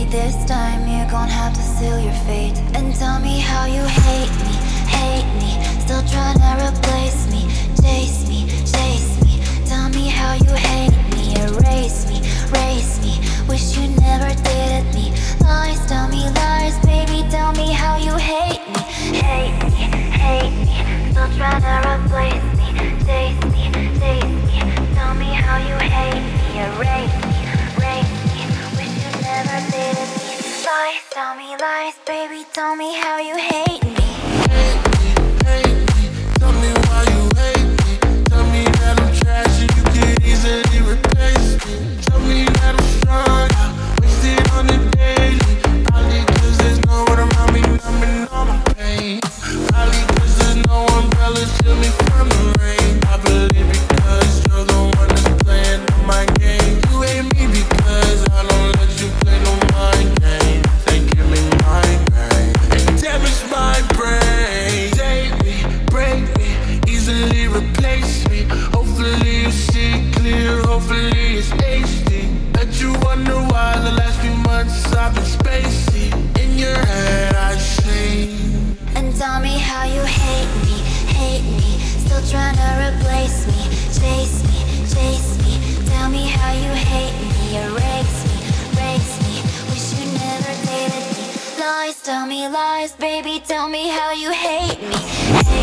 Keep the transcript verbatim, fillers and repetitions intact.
this time you're gonna have to seal your fate. And tell me how you hate me, hate me. Still trying to replace me, chase me, chase me. Tell me how you hate me, erase me, race me. Wish you never dated me. Lies, tell me lies, baby, tell me how you hate me, hate me, hate me. Still trying to replace me, chase me, chase me. Tell me how you hate me, erase me, race me. Wish you never dated me. Lies, tell me lies, baby, tell me how you hate me. Hate me, hate me. Tell me why you hate me. Tell me that I'm trash and you could easily replace me. Tell me that I'm strong, wasted on the daily. Probably cause there's no one around me numbing all my pain. Probably cause there's no umbrella shield me from the rain. I believe because you're the one that's playing on my game. You hate me because I don't let you play no mind game. They give me migraine and damage my brain. Take me, break me, easily replace me. Hopefully you see clear, hopefully it's H D. Bet you wonder why the last few months I've been spacey. In your head I sing. And tell me how you hate me, hate me. Still trying to replace me, chase me, chase me. Tell me how you hate me, erase me, race me. Wish you never dated me. Lies, tell me lies, baby, tell me how you hate me.